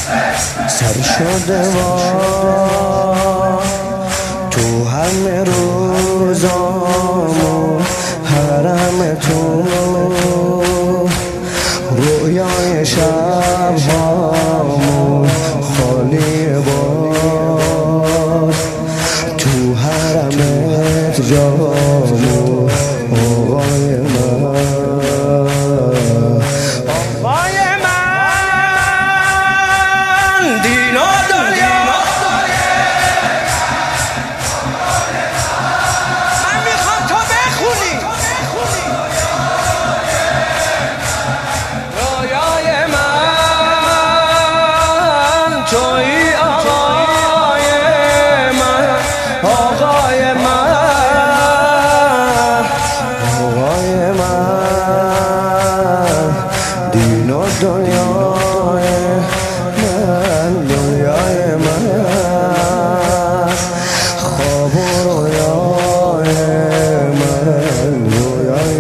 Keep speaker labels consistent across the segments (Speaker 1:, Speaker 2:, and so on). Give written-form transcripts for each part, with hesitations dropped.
Speaker 1: سر شده و تو همه روزامو حرم تو رویای شبهامو خالی باد تو حرمت جامو آقای من دین و دنیا من میخوام تو بخونی رویای من توی آقای من آقای من آقای من دین و دنیای من دنیای من خواب و رویای من رویای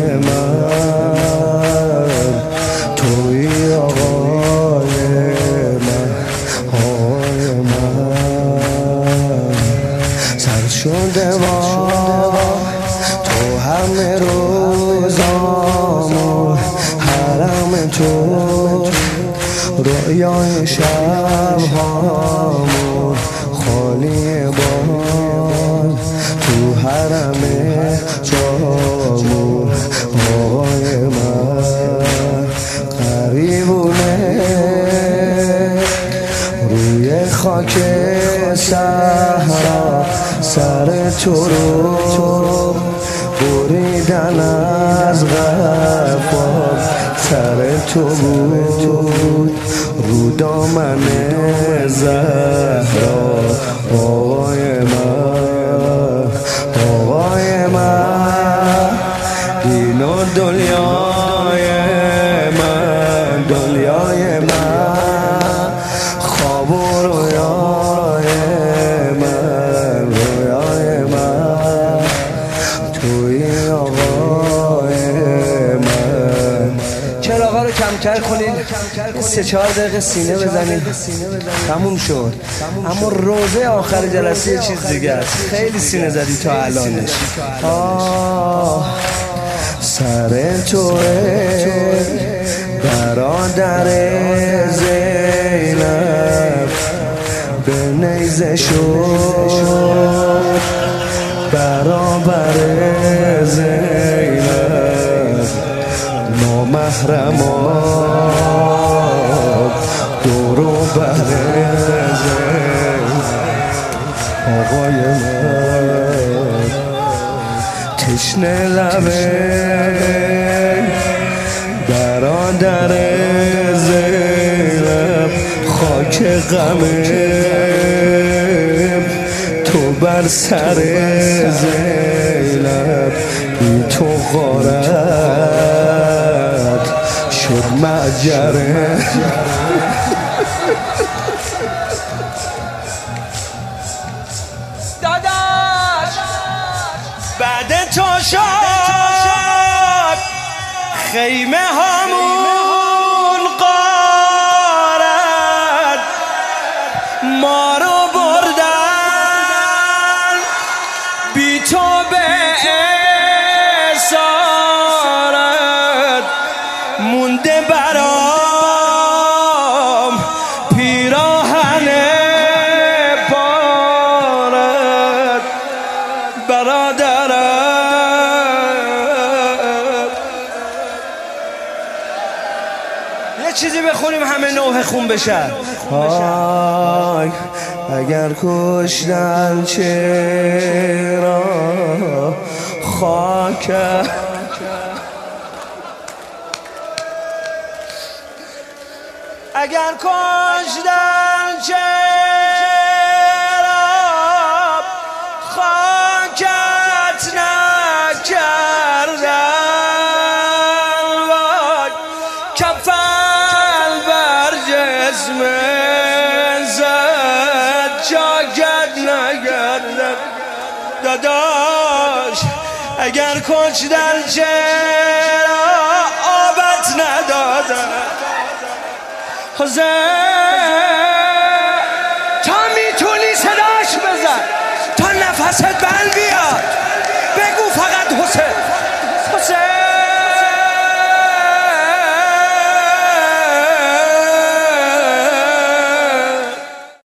Speaker 1: من توی آقای من آقای من سر شده با تو همه روزامو حرم تو رویای شبهامو خالی باد تو حرم جامو آقای من غریبونه روی خاک صحرا سر تو رو بریدن از غفا سر تو بود رو دامن زهرا آقای من آقای من دین و دنیای من دنیای من خواب و رویای من رویای من توی آقای من چراغا رو کمتر کنید 3-4 دقیقه سینه بزنید تموم شد اما روزه آخر جلسه یه چیز دیگه است خیلی سینه زدی تا الانش سر توه برادر زینب به نیزه شد برابر زینب نامحرمان دورو بر زینب آقای من تشنه لبه برادر زینب خاک غمه تو بر سر زینب بی تو غارت شد معجره داداش بعد تو شد خیمه همون غارت ما رو بردن بی تو به اسارت مونده برام پیراهن بارت برادرم یه چیزی بخونیم همه نوح خون بشن اگر کشتن چرا خاک اگر کشتن چرا خاکت نکردن وای کفن بر جسم زد جاگت نگردن داداش اگر کشتن چرا آبت ندادن حسین